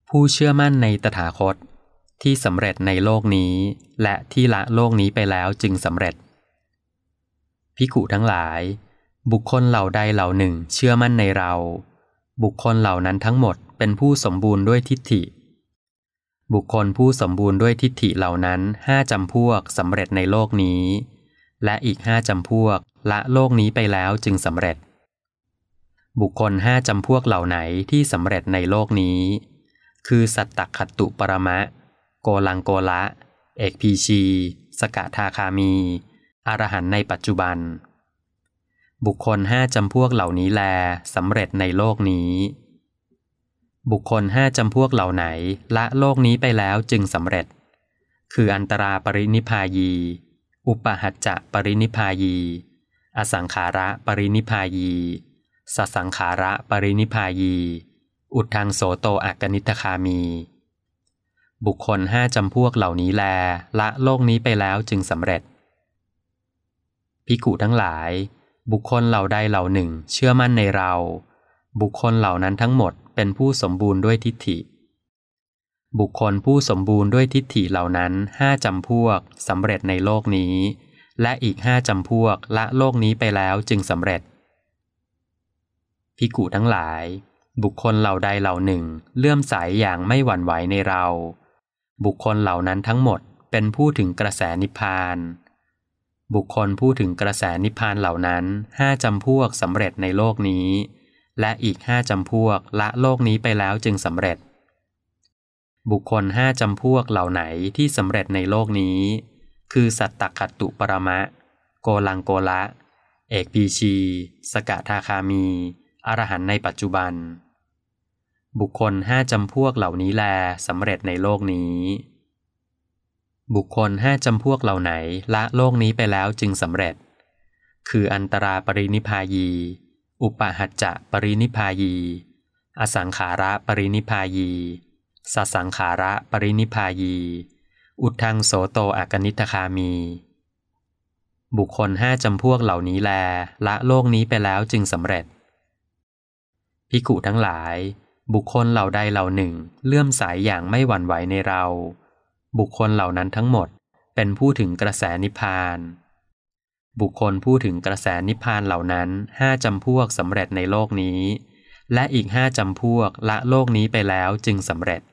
ผู้เชื่อมั่นในตถาคตที่สำเร็จในโลกนี้และที่ละโลกนี้ไปแล้วจึงสำเร็จภิกขุทั้งหลายบุคคลเหล่าใดเหล่าหนึ่งเชื่อมั่นในเราบุคคลเหล่านั้นทั้งหมดเป็นผู้สมบูรณ์ด้วยทิฏฐิบุคคลผู้สมบูรณ์ด้วยทิฏฐิเหล่านั้น5จำพวกสำเร็จในโลกนี้และอีก5จำพวกละโลกนี้ไปแล้วจึงสำเร็จบุคคล5จำพวกเหล่าไหนที่สำเร็จในโลกนี้คือสัตตคัตตุปรมะโกลังโกละเอกพีชีสกทาคามีอรหันต์ในปัจจุบันบุคคล5จำพวกเหล่านี้แลสำเร็จในโลกนี้บุคคล5จำพวกเหล่าไหนละโลกนี้ไปแล้วจึงสำเร็จคืออันตราปรินิพพายีอุปหัจจะปรินิพพายีอสังขาระปรินิพพายีสสังขาระปรินิพพายีอุทธังโสโตอักกนิทคามีบุคคล5จำพวกเหล่านี้แลละโลกนี้ไปแล้วจึงสำเร็จภิกขุทั้งหลายบุคคลเหล่าใดเหล่าหนึ่งเชื่อมั่นในเราบุคคลเหล่านั้นทั้งหมดเป็นผู้สมบูรณ์ด้วยทิฏฐิบุคคลผู้สมบูรณ์ด้วยทิฏฐิเหล่านั้น5จำพวกสำเร็จในโลกนี้และอีก5จำพวกละโลกนี้ไปแล้วจึงสำเร็จภิกขุทั้งหลายบุคคลเหล่าใดเหล่าหนึ่งเลื่อมใสอย่างไม่หวั่นไหวในเราบุคคลเหล่านั้นทั้งหมดเป็นผู้ถึงกระแสนิพพานบุคคลผู้ถึงกระแสนิพพานเหล่านั้น5จำพวกสำเร็จในโลกนี้และอีก5จำพวกละโลกนี้ไปแล้วจึงสำเร็จบุคคล5จำพวกเหล่าไหนที่สำเร็จในโลกนี้คือสัตตคัตตุปรมะโกลังโกละเอกพีชีสกทาคามีอรหันต์ในปัจจุบันบุคคล5จำพวกเหล่านี้แลสำเร็จในโลกนี้บุคคล5จำพวกเหล่าไหนละโลกนี้ไปแล้วจึงสำเร็จคืออันตราปรินิพพายีอุปหัจจะปรินิพพายีอสังขาระปรินิพพายีสสังขาระปรินิพพายีอุทธังโสโตอักกนิทคามีบุคคล5จำพวกเหล่านี้แลละโลกนี้ไปแล้วจึงสำเร็จภิกขุทั้งหลายบุคคลเหล่าใดเหล่าหนึ่งเลื่อมใสอย่างไม่หวั่นไหวในเราบุคคลเหล่านั้นทั้งหมดเป็นผู้ถึงกระแสนิพพานบุคคลผู้ถึงกระแสนิพพานเหล่านั้น5จำพวกสำเร็จในโลกนี้และอีก5จำพวกละโลกนี้ไปแล้วจึงสำเร็จ